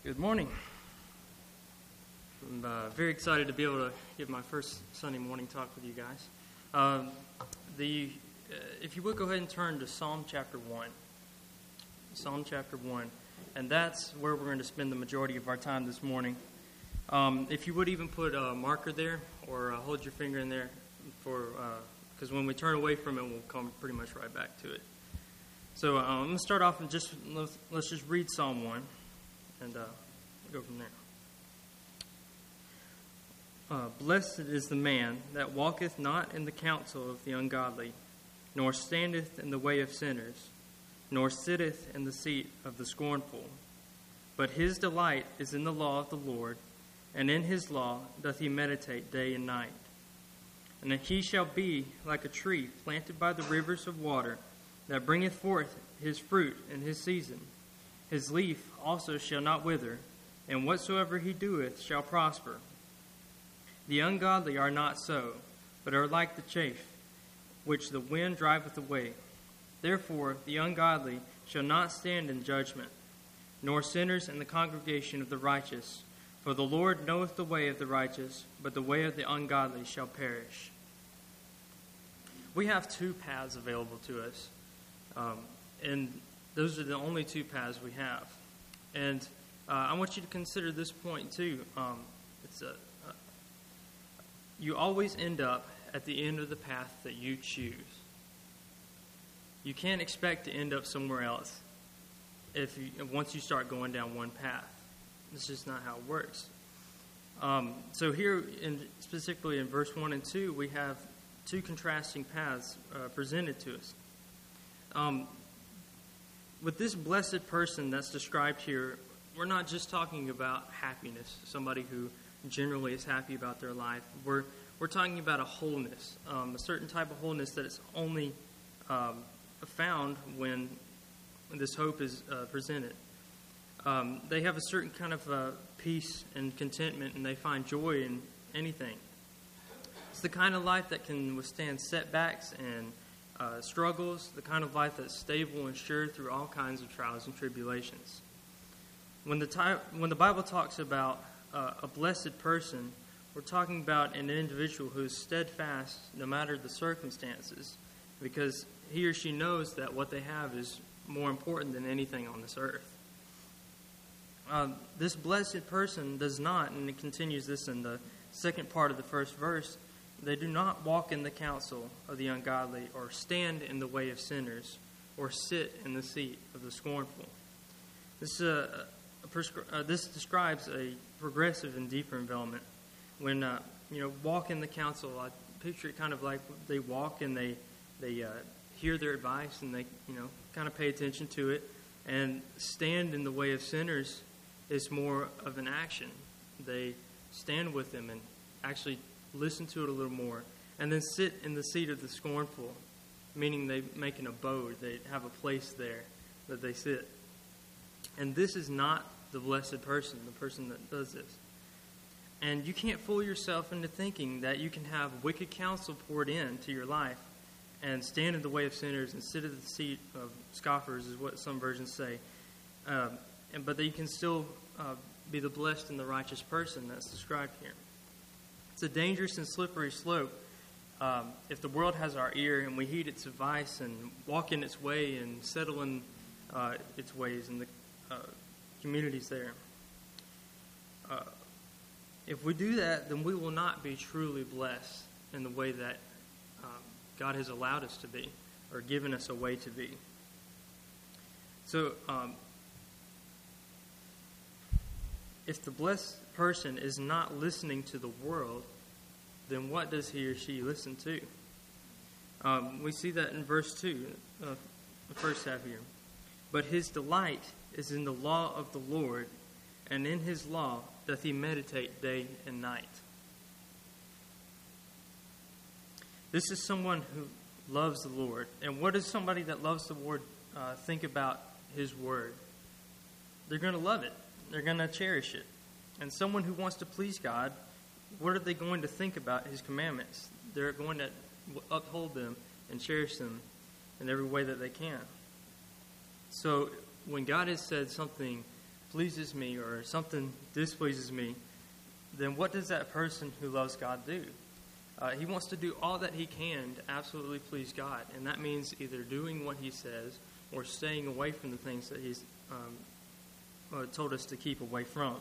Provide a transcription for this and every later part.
Good morning. I'm very excited to be able to give my first Sunday morning talk with you guys. If you would go ahead and turn to Psalm chapter 1. Psalm chapter 1. And that's where we're going to spend the majority of our time this morning. If you would even put a marker there or hold your finger in there because when we turn away from it, we'll come pretty much right back to it. So I'm going to start off and let's just read Psalm 1 and go from there. Blessed is the man that walketh not in the counsel of the ungodly, nor standeth in the way of sinners, nor sitteth in the seat of the scornful. But his delight is in the law of the Lord, and in his law doth he meditate day and night. And he shall be like a tree planted by the rivers of water, that bringeth forth his fruit in his season. His leaf also shall not wither, and whatsoever he doeth shall prosper. The ungodly are not so, but are like the chaff, which the wind driveth away. Therefore the ungodly shall not stand in judgment, nor sinners in the congregation of the righteous. For the Lord knoweth the way of the righteous, but the way of the ungodly shall perish. We have two paths available to us, and those are the only two paths we have. And I want you to consider this point too. You always end up at the end of the path that you choose. You can't expect to end up somewhere else once you start going down one path. It's just not how it works. So here, specifically in verse 1 and 2, we have two contrasting paths presented to us. With this blessed person that's described here, we're not just talking about happiness, somebody who generally is happy about their life. We're talking about a wholeness, a certain type of wholeness that is only found when this hope is presented. They have a certain kind of peace and contentment, and they find joy in anything. It's the kind of life that can withstand setbacks and struggles, the kind of life that's stable and sure through all kinds of trials and tribulations. When the Bible talks about a blessed person, we're talking about an individual who is steadfast no matter the circumstances, because he or she knows that what they have is more important than anything on this earth. This blessed person does not, and it continues this in the second part of the first verse, they do not walk in the counsel of the ungodly, or stand in the way of sinners, or sit in the seat of the scornful. This describes a progressive and deeper envelopment. When walk in the counsel, I picture it kind of like they walk and they hear their advice and they kind of pay attention to it. And stand in the way of sinners is more of an action. They stand with them and actually listen to it a little more. And then sit in the seat of the scornful, meaning they make an abode. They have a place there that they sit. And this is not the blessed person, the person that does this. And you can't fool yourself into thinking that you can have wicked counsel poured into your life and stand in the way of sinners and sit at the seat of scoffers, is what some versions say. But that you can still be the blessed and the righteous person that's described here. It's a dangerous and slippery slope if the world has our ear and we heed its advice and walk in its way and settle in its ways in the communities there. If we do that, then we will not be truly blessed in the way that God has allowed us to be, or given us a way to be. So, if the blessed person is not listening to the world, then what does he or she listen to? We see that in verse 2, the first half here. But his delight is in the law of the Lord, and in his law doth he meditate day and night. This is someone who loves the Lord. And what does somebody that loves the Lord think about his word? They're going to love it. They're going to cherish it. And someone who wants to please God, what are they going to think about his commandments? They're going to uphold them and cherish them in every way that they can. So when God has said something pleases me or something displeases me, then what does that person who loves God do? He wants to do all that he can to absolutely please God, and that means either doing what he says or staying away from the things that he's told us to keep away from.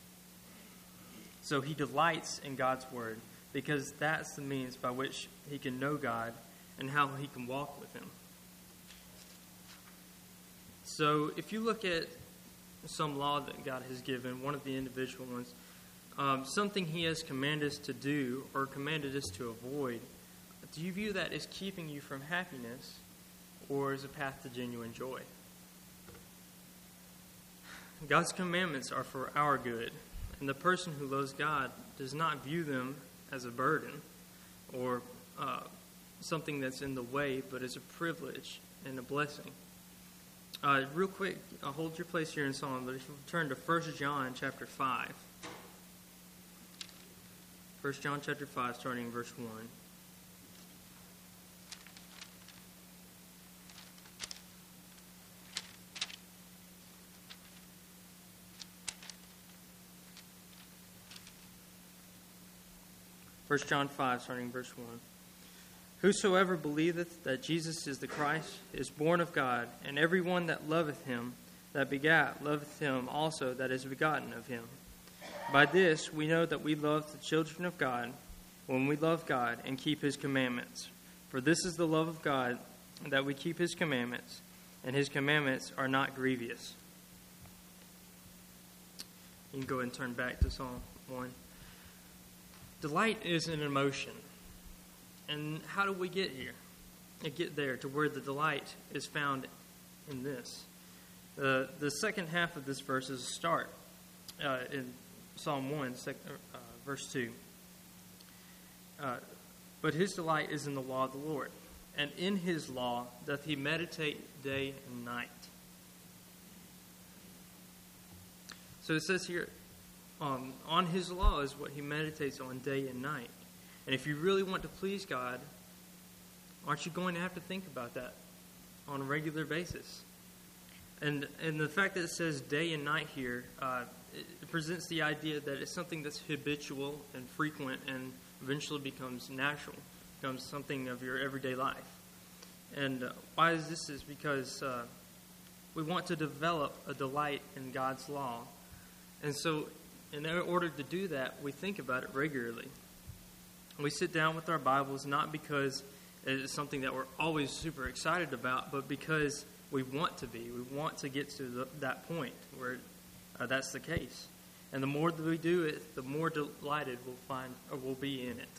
So he delights in God's word because that's the means by which he can know God and how he can walk with him. So if you look at some law that God has given, one of the individual ones, something he has commanded us to do or commanded us to avoid, do you view that as keeping you from happiness or as a path to genuine joy? God's commandments are for our good, and the person who loves God does not view them as a burden or something that's in the way, but as a privilege and a blessing. Real quick, hold your place here in Psalm, but if you turn to 1 John chapter 5. 1 John chapter 5, starting in verse 1. First John 5, starting in verse 1. Whosoever believeth that Jesus is the Christ is born of God, and every one that loveth him that begat loveth him also that is begotten of him. By this we know that we love the children of God, when we love God and keep his commandments. For this is the love of God, that we keep his commandments, and his commandments are not grievous. You can go ahead and turn back to Psalm 1. Delight is an emotion. And how do we get here? Get there to where the delight is found in this. The second half of this verse is a start in Psalm 1, verse 2. But his delight is in the law of the Lord, and in his law doth he meditate day and night. So it says here, on his law is what he meditates on day and night. And if you really want to please God, aren't you going to have to think about that on a regular basis? And the fact that it says day and night here, it presents the idea that it's something that's habitual and frequent and eventually becomes natural, becomes something of your everyday life. And why is this? Is because we want to develop a delight in God's law. And so in order to do that, we think about it regularly. We sit down with our Bibles not because it's something that we're always super excited about, but because we want to be. We want to get to that point where that's the case. And the more that we do it, the more delighted we'll be in it.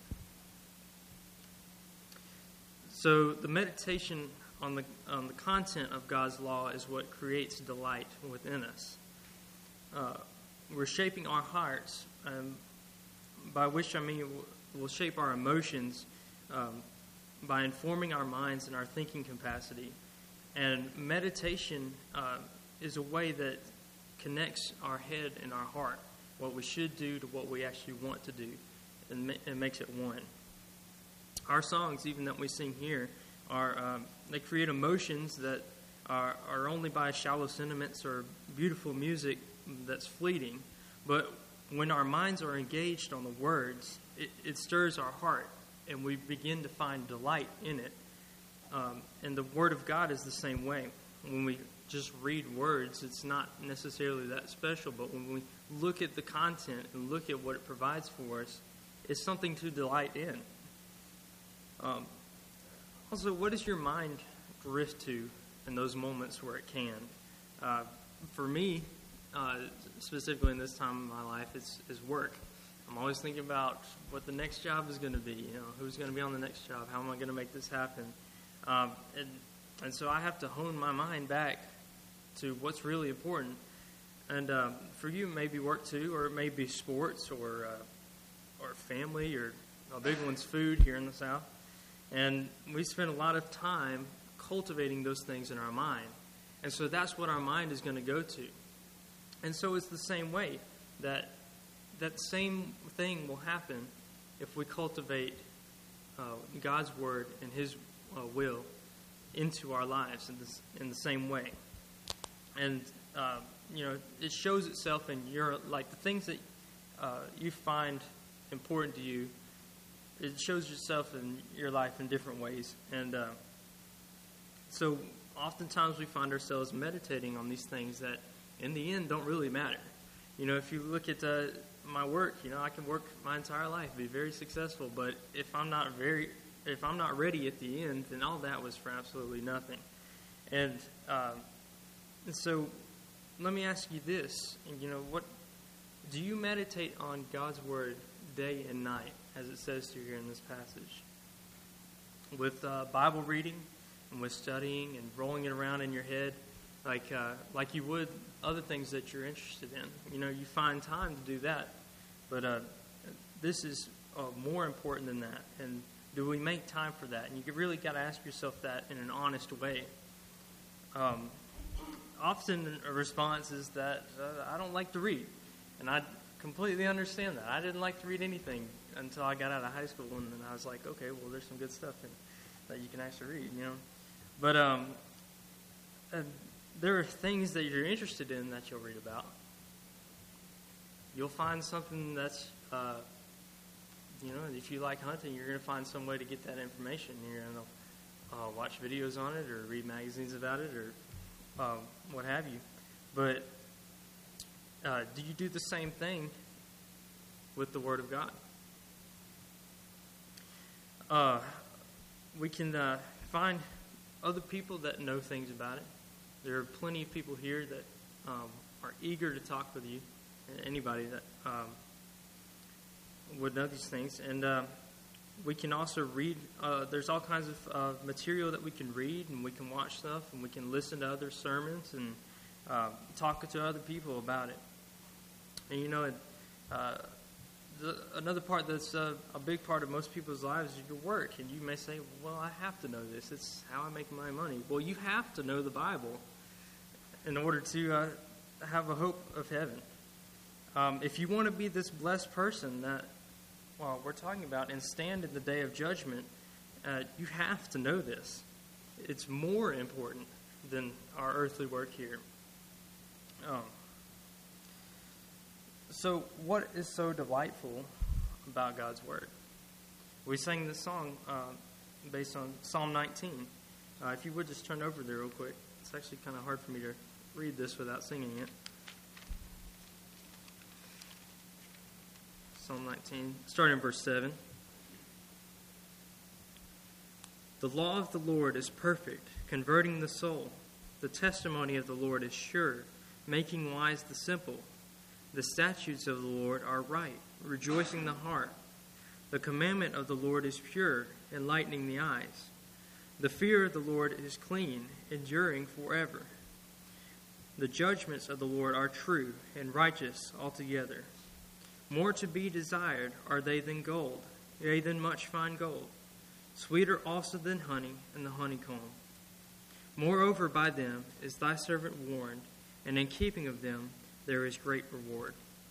So the meditation on the content of God's law is what creates delight within us. We're shaping our hearts, by which I mean we'll shape our emotions by informing our minds and our thinking capacity. And meditation is a way that connects our head and our heart, what we should do to what we actually want to do, and makes it one. Our songs, even that we sing here, they create emotions that are only by shallow sentiments or beautiful music that's fleeting. But when our minds are engaged on the words, it stirs our heart, and we begin to find delight in it. And the Word of God is the same way. When we just read words, it's not necessarily that special, but when we look at the content and look at what it provides for us, it's something to delight in. Also, what does your mind drift to in those moments where it can? For me, specifically in this time of my life, is work. I'm always thinking about what the next job is going to be. Who's going to be on the next job? How am I going to make this happen? And so I have to hone my mind back to what's really important. And for you, it may be work too, or it may be sports, or family, or a big one's food here in the South. And we spend a lot of time cultivating those things in our mind. And so that's what our mind is going to go to. And so it's the same way that same thing will happen if we cultivate God's Word and His will into our lives in the same way. And it shows itself in your, like, the things that you find important to you. It shows itself in your life in different ways. And so oftentimes we find ourselves meditating on these things that in the end don't really matter. If you look at my work, I can work my entire life, be very successful, but if I'm not ready at the end, then all that was for absolutely nothing. And so let me ask you this, what do you meditate on God's word day and night, as it says to you here in this passage? With Bible reading and with studying and rolling it around in your head, like you would other things that you're interested in. You find time to do that, but this is more important than that. And do we make time for that? And you really got to ask yourself that in an honest way. Often a response is that I don't like to read, and I completely understand that. I didn't like to read anything until I got out of high school, and then I was like, okay, well, there's some good stuff that you can actually read, But there are things that you're interested in that you'll read about. You'll find something that's, if you like hunting, you're going to find some way to get that information. You're going to watch videos on it or read magazines about it or what have you. But do you do the same thing with the Word of God? We can find other people that know things about it. There are plenty of people here that are eager to talk with you, anybody that would know these things. And we can also read. There's all kinds of material that we can read, and we can watch stuff, and we can listen to other sermons and talk to other people about it. And another part that's a big part of most people's lives is your work. And you may say, well, I have to know this. It's how I make my money. Well, you have to know the Bible in order to have a hope of heaven. If you want to be this blessed person that we're talking about and stand in the day of judgment, you have to know this. It's more important than our earthly work here. So what is so delightful about God's Word? We sang this song based on Psalm 19. If you would just turn over there real quick. It's actually kind of hard for me to read this without singing it. Psalm 19, starting in verse 7. The law of the Lord is perfect, converting the soul. The testimony of the Lord is sure, making wise the simple. The statutes of the Lord are right, rejoicing the heart. The commandment of the Lord is pure, enlightening the eyes. The fear of the Lord is clean, enduring forever. The judgments of the Lord are true and righteous altogether. More to be desired are they than gold, yea, than much fine gold. Sweeter also than honey and the honeycomb. Moreover, by them is thy servant warned, and in keeping of them there is great reward.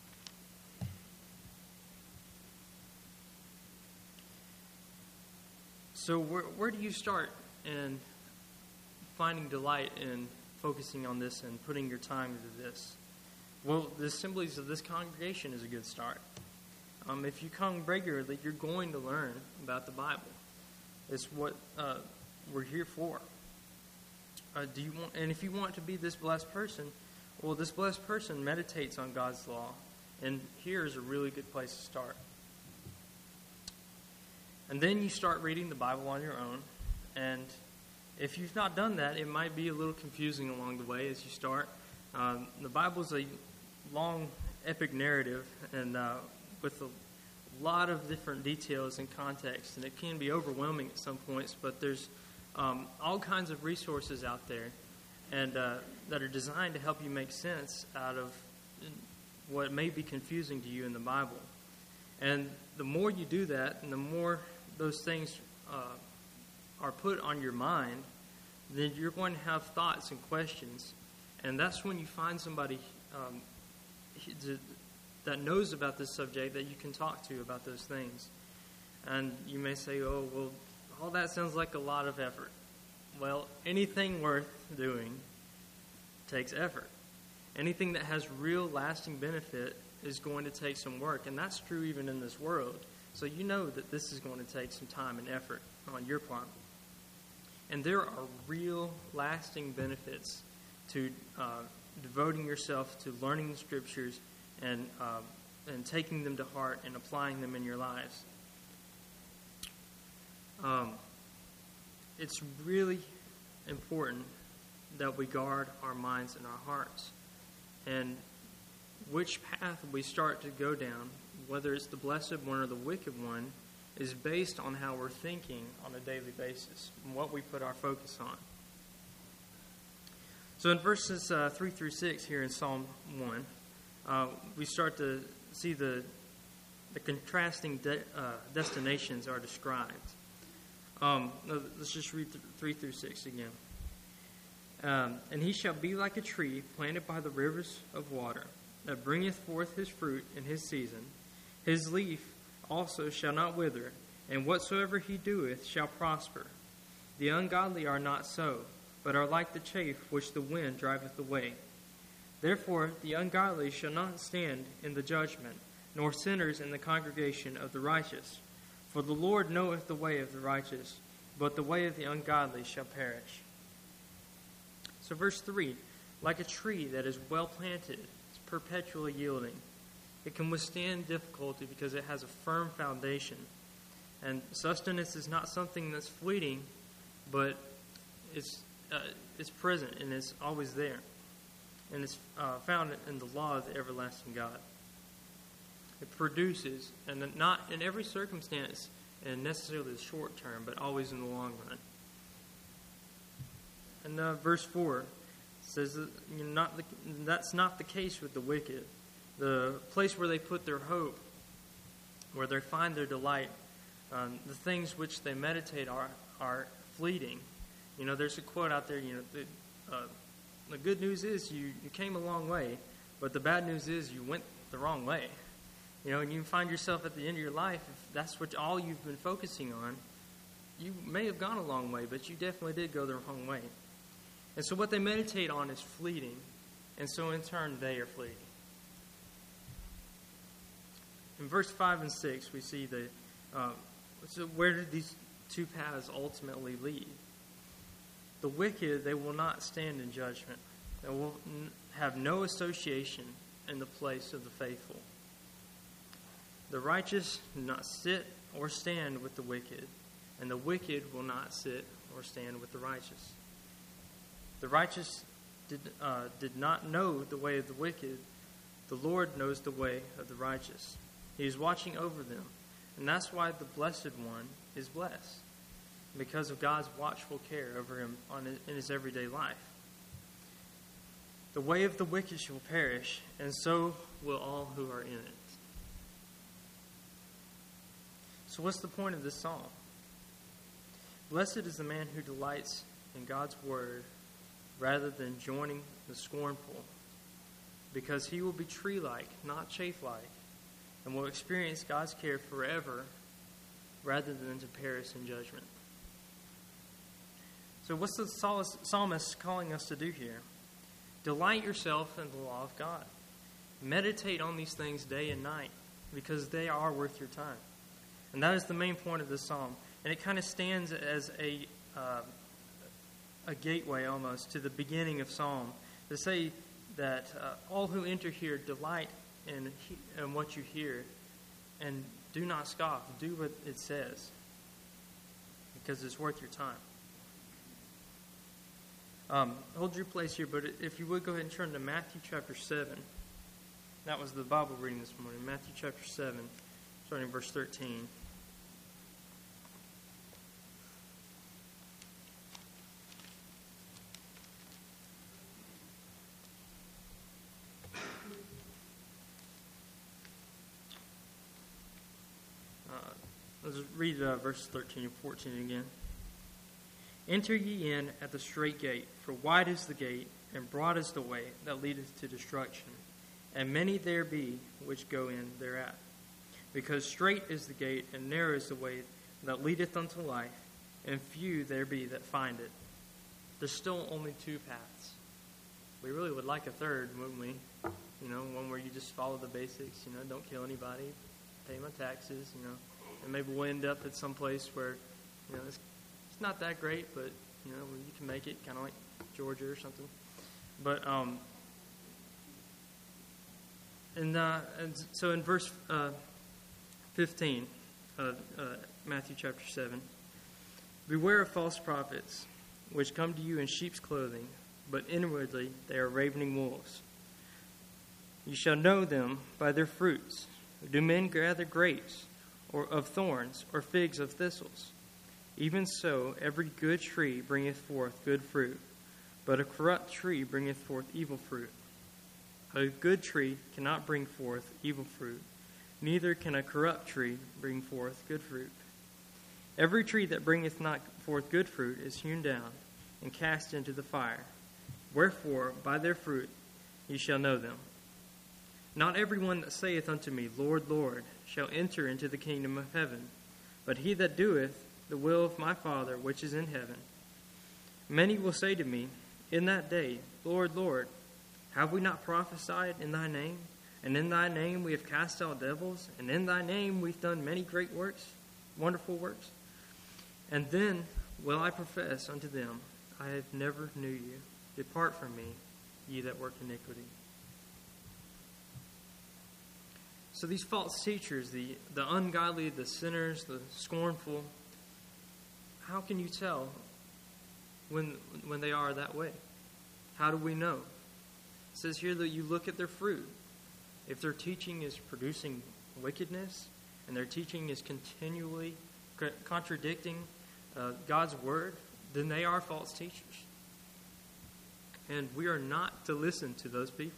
So where do you start in finding delight in focusing on this and putting your time into this? Well, the assemblies of this congregation is a good start. If you come regularly, you're going to learn about the Bible. It's what we're here for. And if you want to be this blessed person, well, this blessed person meditates on God's law, and here is a really good place to start. And then you start reading the Bible on your own, and if you've not done that, it might be a little confusing along the way as you start. The Bible is a long, epic narrative, and with a lot of different details and context, and it can be overwhelming at some points, but there's all kinds of resources out there and that are designed to help you make sense out of what may be confusing to you in the Bible. And the more you do that, and the more those things are put on your mind, then you're going to have thoughts and questions. And that's when you find somebody that knows about this subject that you can talk to about those things. And you may say, oh, well, all that sounds like a lot of effort. Well, anything worth doing takes effort. Anything that has real lasting benefit is going to take some work, and that's true even in this world. So you know that this is going to take some time and effort on your part. And there are real lasting benefits to devoting yourself to learning the Scriptures and taking them to heart and applying them in your lives. It's really important that we guard our minds and our hearts. And which path we start to go down, whether it's the blessed one or the wicked one, is based on how we're thinking on a daily basis and what we put our focus on. So in verses 3 through 6 here in Psalm 1, we start to see the contrasting destinations are described. Let's just read 3 through 6 again. And he shall be like a tree planted by the rivers of water, that bringeth forth his fruit in his season. His leaf also shall not wither, and whatsoever he doeth shall prosper. The ungodly are not so, but are like the chaff which the wind driveth away. Therefore the ungodly shall not stand in the judgment, nor sinners in the congregation of the righteous. For the Lord knoweth the way of the righteous, but the way of the ungodly shall perish. So verse 3, like a tree that is well planted, it's perpetually yielding. It can withstand difficulty because it has a firm foundation. And sustenance is not something that's fleeting, but it's present and it's always there. And it's found in the law of the everlasting God. It produces, and not in every circumstance and necessarily the short term, but always in the long run. And verse 4 says that that's not the case with the wicked. The place where they put their hope, where they find their delight, the things which they meditate are fleeting. You know, there's a quote out there, the good news is you came a long way, but the bad news is you went the wrong way. You know, and you find yourself at the end of your life, if that's what all you've been focusing on, you may have gone a long way, but you definitely did go the wrong way. And so what they meditate on is fleeting, and so in turn they are fleeting. In verse 5 and 6, we see so where did these two paths ultimately lead? The wicked, they will not stand in judgment. They will have no association in the place of the faithful. The righteous do not sit or stand with the wicked, and the wicked will not sit or stand with the righteous. The righteous did not know the way of the wicked. The Lord knows the way of the righteous. He is watching over them, and that's why the blessed one is blessed, because of God's watchful care over him in his everyday life. The way of the wicked shall perish, and so will all who are in it. So what's the point of this psalm? Blessed is the man who delights in God's word rather than joining the scornful, because he will be tree-like, not chaff-like, and will experience God's care forever rather than to perish in judgment. So what's the psalmist calling us to do here? Delight yourself in the law of God. Meditate on these things day and night, because they are worth your time. And that is the main point of this psalm. And it kind of stands as a gateway almost to the beginning of Psalm, to say that all who enter here delight in what you hear, and do not scoff. Do what it says, because it's worth your time. Hold your place here, but if you would go ahead and turn to Matthew chapter 7. That was the Bible reading this morning. Matthew chapter 7, starting in verse 13. Let's read verses 13 and 14 again. Enter ye in at the strait gate, for wide is the gate, and broad is the way that leadeth to destruction, and many there be which go in thereat. Because strait is the gate, and narrow is the way that leadeth unto life, and few there be that find it. There's still only two paths, we really would like a third, wouldn't we? One where you just follow the basics, don't kill anybody, pay my taxes, and maybe we'll end up at some place where, it's not that great, but, where you can make it, kind of like Georgia or something. But, and so in verse 15 of Matthew chapter 7, beware of false prophets, which come to you in sheep's clothing, but inwardly they are ravening wolves. You shall know them by their fruits. Do men gather grapes or of thorns, or figs of thistles? Even so, every good tree bringeth forth good fruit, but a corrupt tree bringeth forth evil fruit. A good tree cannot bring forth evil fruit, neither can a corrupt tree bring forth good fruit. Every tree that bringeth not forth good fruit is hewn down and cast into the fire. Wherefore, by their fruit ye shall know them. Not every one that saith unto me, Lord, Lord, shall enter into the kingdom of heaven, but he that doeth the will of my Father which is in heaven. Many will say to me in that day, Lord, Lord, have we not prophesied in thy name? And in thy name we have cast out devils, and in thy name we've done many great works, wonderful works. And then will I profess unto them, I have never knew you. Depart from me, ye that work iniquity. So these false teachers, the ungodly, the sinners, the scornful, how can you tell when they are that way? How do we know? It says here that you look at their fruit. If their teaching is producing wickedness, and their teaching is continually contradicting God's word, then they are false teachers. And we are not to listen to those people.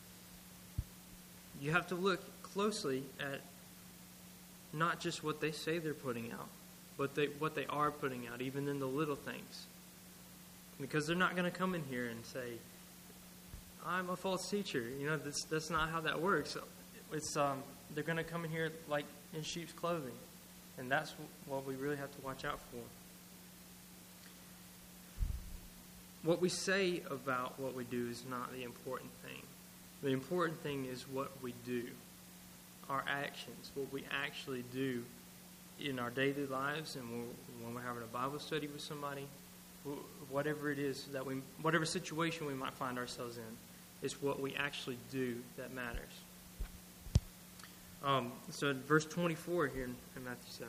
You have to look closely at not just what they say they're putting out, but what they are putting out, even in the little things. Because they're not going to come in here and say, I'm a false teacher. That's not how that works. It's they're going to come in here like in sheep's clothing. And that's what we really have to watch out for. What we say about what we do is not the important thing. The important thing is what we do. Our actions, what we actually do in our daily lives, and when we're having a Bible study with somebody, whatever it is whatever situation we might find ourselves in, it's what we actually do that matters. So in verse 24 here in Matthew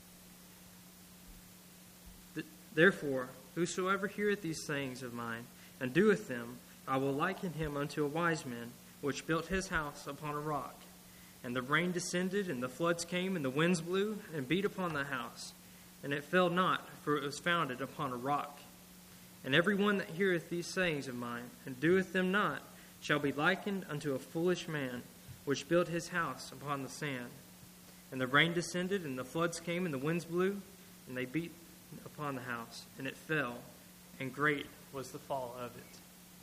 7. Therefore, whosoever heareth these sayings of mine, and doeth them, I will liken him unto a wise man, which built his house upon a rock. And the rain descended, and the floods came, and the winds blew, and beat upon the house. And it fell not, for it was founded upon a rock. And every one that heareth these sayings of mine, and doeth them not, shall be likened unto a foolish man, which built his house upon the sand. And the rain descended, and the floods came, and the winds blew, and they beat upon the house. And it fell, and great was the fall of it.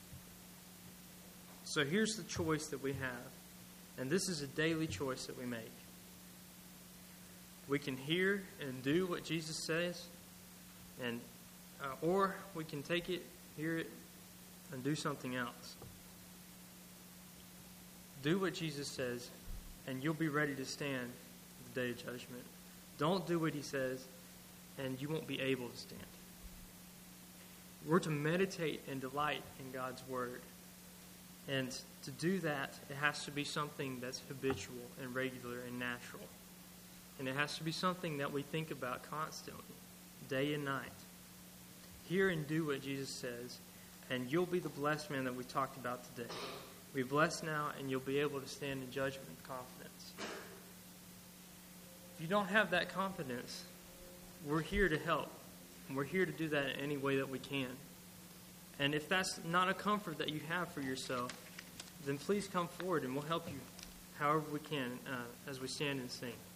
So here's the choice that we have. And this is a daily choice that we make. We can hear and do what Jesus says, and or we can take it, hear it, and do something else. Do what Jesus says, and you'll be ready to stand the day of judgment. Don't do what he says, and you won't be able to stand. We're to meditate and delight in God's word. And to do that, it has to be something that's habitual and regular and natural. And it has to be something that we think about constantly, day and night. Hear and do what Jesus says, and you'll be the blessed man that we talked about today. Be blessed now, and you'll be able to stand in judgment with confidence. If you don't have that confidence, we're here to help. And we're here to do that in any way that we can. And if that's not a comfort that you have for yourself, then please come forward and we'll help you however we can as we stand and sing.